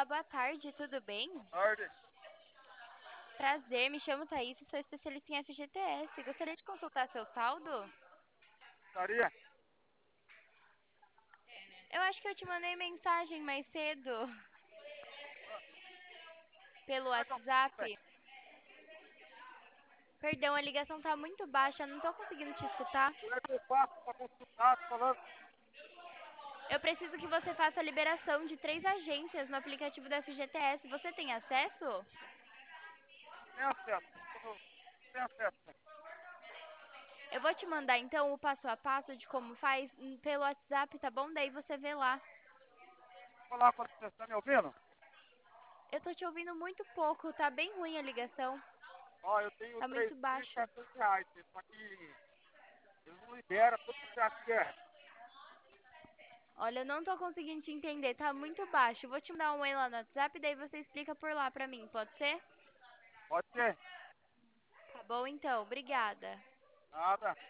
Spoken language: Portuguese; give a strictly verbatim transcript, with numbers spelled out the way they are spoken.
boa tarde, tudo bem? Tarde. Prazer, me chamo Thaís e sou especialista em F G T S. Gostaria de consultar seu saldo? Estaria? Eu acho que eu te mandei mensagem mais cedo Ah, pelo como é que eu faço, velho? WhatsApp. Perdão, a ligação tá muito baixa, não tô conseguindo te escutar. Como é que eu faço pra consultar? Tô falando, Eu preciso que você faça a liberação de três agências no aplicativo da F G T S. Você tem acesso? tem acesso. Tô- Tem acesso, velho. Eu vou te mandar então o passo a passo de como faz hum, pelo WhatsApp, tá bom? Daí você vê lá. Vou lá quando você está me ouvindo. Eu tô te ouvindo muito pouco, tá bem ruim a ligação. Ó, eu tenho Tá três muito mil e baixo. quatrocentos reais, só que eles não liberam. Quanto que você acha que é? Olha, eu não tô conseguindo te entender, tá muito baixo. Vou te mandar um e lá no WhatsApp, daí você explica por lá pra mim, pode ser? Pode ser? Tá bom então, obrigada. Nada.